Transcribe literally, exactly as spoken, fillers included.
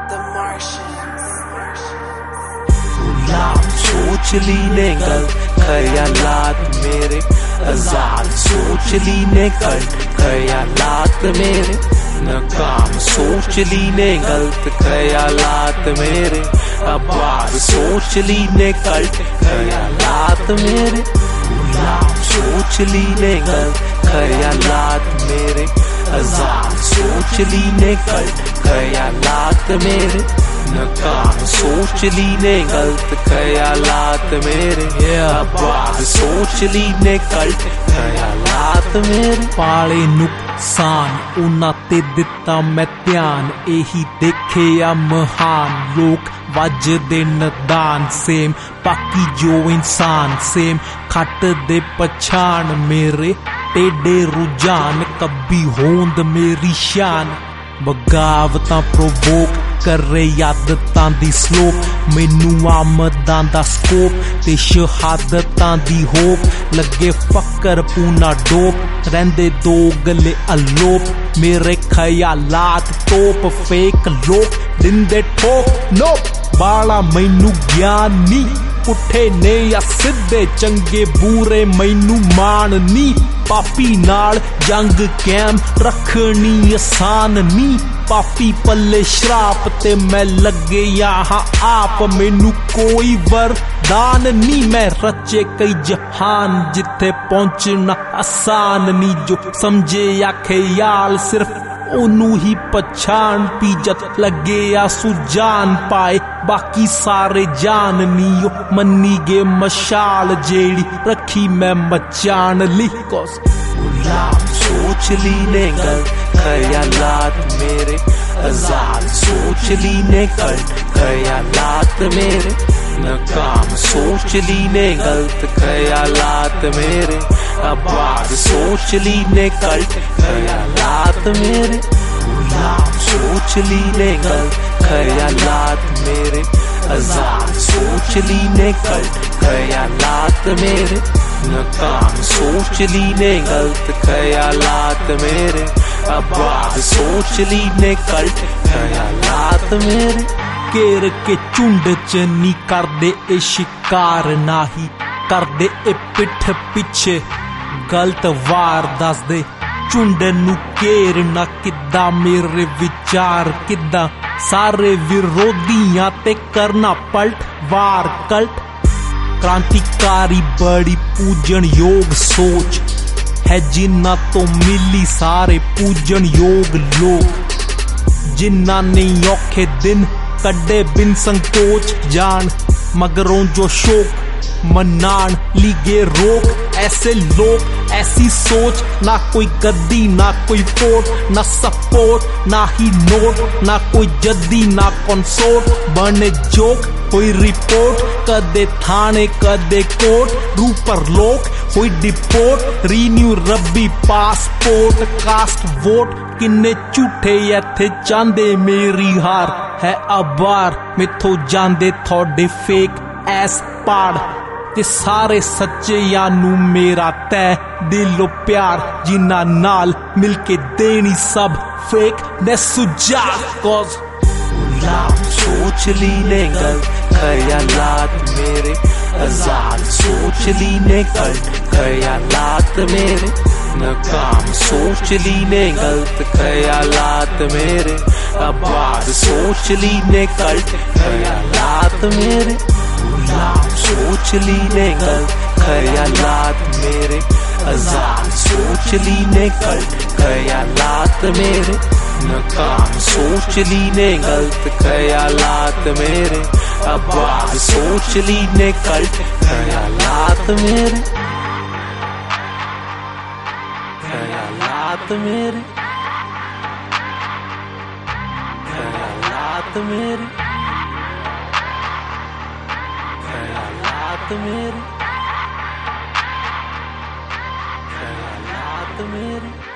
सोच ली ने गल ख्यालात मेरे, आजाद सोच ली ने गल ख्यालात मेरे, नाकाम सोच ली ने गलत ख्यालात मेरे, आबाद सोच ली ने गलत ख्यालात मेरे, गुलाम सोच ली ने गलत ख्यालात मेरे, आजाद सोच ली ने गलत ख्यालात मेरे, नाकाम सोच ली ने गलत ख्यालात मेरे, आबाद सोच ली ने गलत ख्यालात मेरे। पाले नुकसान उन्ना ते दिता मैं ध्यान, यही देखे आ महान लोग वजदे नदान, सेम बाकी जो इंसान सेम खट दे पछाण मेरे, टेढ़े रुझान कभी होंद मेरी शान, बगावतां प्रोवोक करे यादतां दी स्लोप, मैनू आमदां दा स्कोप ते शहादतां दी होप, लगे फकर पूना डोप, रहिंदे दो गले अलोप, मेरे ख्यालात तोप फेक लोक दिंदे ठोक नोप, बाला मैनू ज्ञान नी पुठे ने या सिद्धे चंगे बूरे मैनू मान नी, पापी नाल जंग कैम रखनी आसान नी, पापी पल्ले श्राप ते मैं लगे यहाँ आप, मैनू कोई वरदान नी, मैं रचे कई जहान जिथे पहुंचना आसान नी, जो समझे या ख्याल सिर्फ ओनू ही पछाण पी, जत लगे या सुजान पाए बाकी सारे जान नी, मन्नी गे मशाल जेड़ी रखी मैं मचान ली। गुलाम सोच ली ने गल ख्यालात मेरे, आजाद सोच ली ने गलत ख्यालात मेरे, नाकाम सोच ली ने गलत ख्यालात मेरे, आबाद सोच ली ने गलत ख्यालात मेरे, गुलाम सोच ली ने गलत ख्यालात मेरे, आजाद सोच ली ने गलत ख्यालात मेरे, नाकाम सोच ली ने गलत ख्यालात मेरे, आबाद सोच ली ने गलत ख्यालात मेरे। घेर के झुंड च नी करदे ए शिकार, नाही करदे ए पिठ पिछे गलत वार दसदे, झुंड नू घेरना किद्दां मेरे विचार किद्दां, सारे विरोधियां ते करना पलट वार कल्ट, क्रांतिकारी बड़ी पूजन योग सोच है जिन्ना तो मिली सारे पूजन योग लोग, जिन्ना नहीं औखे दिन कड्डे बिन संकोच जान, मगरों जो शोक मनान लीगे रोक, ऐसे लोग ऐसी सोच, ना कोई गद्दी ना कोई फोट, ना सपोर्ट ना ही नोट, ना कोई जद्दी ना कंसोर्ट, बने जोक कोई रिपोर्ट, कदे थाने कदे कोर्ट, रू पर लोक कोई डिपोर्ट, रीन्यू रब्बी पासपोर्ट, कास्ट वोट किन्ने झूठे इत्थे चांदे मेरी हार, है अबार मिथों जांदे थोड़े फेक ऐस पाड़, ते सारे सच्चे यानू मेरा तय दिलो प्यार, जिन्ना नाल मिलके देनी सब फेक ने सुझा कॉज। गुलाम सोच ली ने गलत ख्यालात मेरे, आजाद सोच ली ने गलत ख्यालात मेरे, नाकाम सोच ली ने गलत ख्यालात मेरे, आबाद सोच ली ने गलत ख्यालात मेरे, गुलाम सोच ली ने गलत ख्यालात मेरे, आजाद सोच ली ने गलत ख्यालात मेरे, नाकाम सोच ली ने गलत ख्यालात मेरे, आबाद सोच ली ने गलत ख्यालात मेरे, ख्यालात मेरे, ख्यालात मेरे, ख्यालात मेरे, ख्यालात मेरे।